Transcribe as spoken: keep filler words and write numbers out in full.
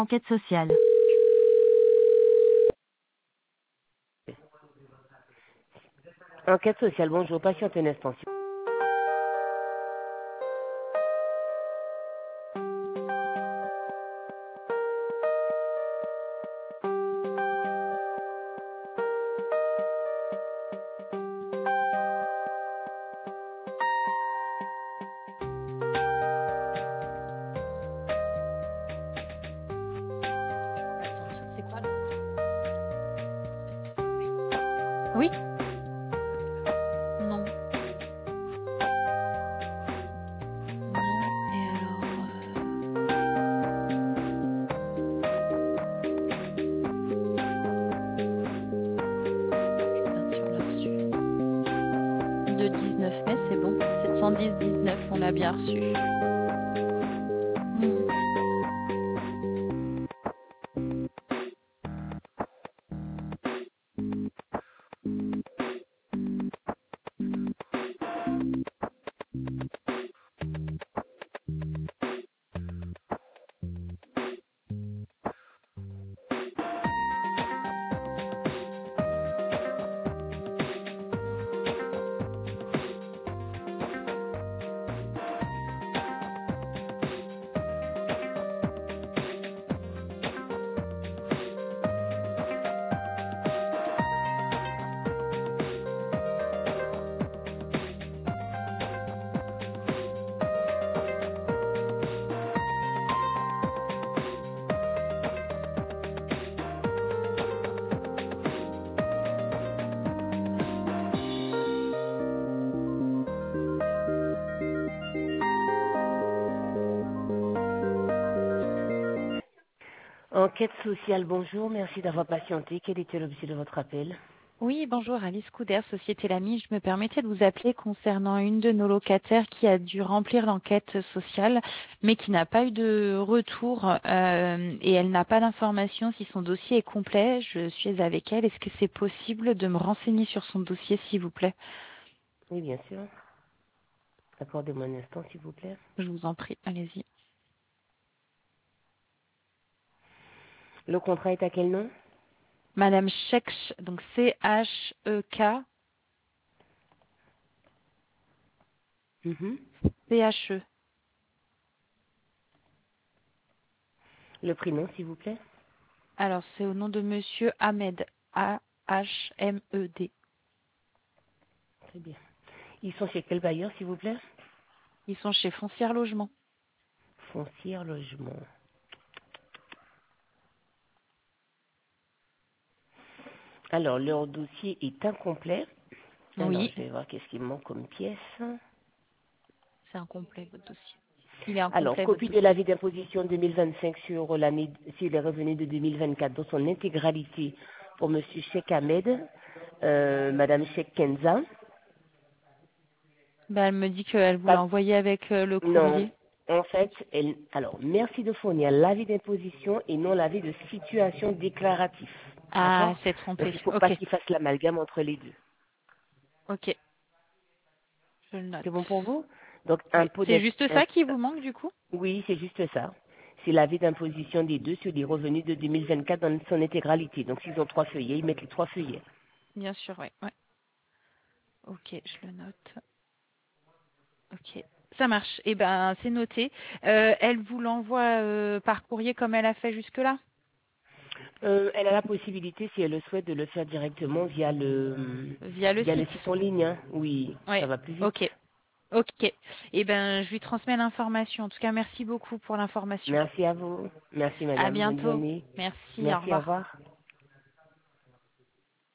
Enquête sociale. Enquête sociale, bonjour, patiente un instant. C'est quoi le... Oui. Non. Non. Et alors euh... bien sûr, on l'a reçu. Le dix-neuf mai, c'est bon. sept cent dix dix-neuf, on l'a bien reçu. Hmm. Enquête sociale, bonjour, merci d'avoir patienté. Quel était l'objet de votre appel? Oui, bonjour, Alice Couder, Société Lamy. Je me permettais de vous appeler concernant une de nos locataires qui a dû remplir l'enquête sociale, mais qui n'a pas eu de retour euh, et elle n'a pas d'information si son dossier est complet. Je suis avec elle. Est-ce que c'est possible de me renseigner sur son dossier, s'il vous plaît? Oui, bien sûr. Accordez-moi un instant, s'il vous plaît. Je vous en prie, allez-y. Le contrat est à quel nom? Madame Chek, donc C H E K, Mhm. C H E. Le prénom, s'il vous plaît. Alors, c'est au nom de Monsieur Ahmed, A H M E D. Très bien. Ils sont chez quel bailleur, s'il vous plaît? Ils sont chez Foncière Logement. Foncière Logement. Alors, leur dossier est incomplet. Alors, Oui, je vais voir qu'est-ce qui me manque comme pièce. c'est incomplet, votre dossier. Il est Alors, incomplet, votre copie de dossier. l'avis d'imposition deux mille vingt-cinq sur, l'année, sur les revenus de deux mille vingt-quatre dans son intégralité pour Monsieur Cheikh Ahmed, euh, Madame Cheikh Kenza. Bah, elle me dit qu'elle vous l'a Pas- envoyé avec euh, le non, courrier. en fait, elle, alors, merci de fournir l'avis d'imposition et non l'avis de situation déclaratif. Ah, D'accord? elle s'est Donc, trompée. il ne faut pas Ok, qu'il fasse l'amalgame entre les deux. ok, je le note. C'est bon pour vous? Donc, Oui. impôt C'est d'im- juste ça qui vous manque du coup? oui, c'est juste ça. C'est l'avis d'imposition des deux sur les revenus de deux mille vingt-quatre dans son intégralité. Donc, s'ils ont trois feuillets, ils mettent les trois feuillets. Bien sûr, oui. Ouais. Ok, je le note. Ok, ça marche. Eh ben, c'est noté. Euh, elle vous l'envoie euh, par courrier comme elle a fait jusque-là? Euh, elle a la possibilité, si elle le souhaite, de le faire directement via le Via le via le site. site en ligne, hein. Oui, Oui. ça va plus vite. Ok. Ok. Eh ben, je lui transmets l'information. En tout cas, merci beaucoup pour l'information. Merci à vous. Merci À madame. Bonne bientôt. journée. Merci. Au Merci, au revoir. revoir.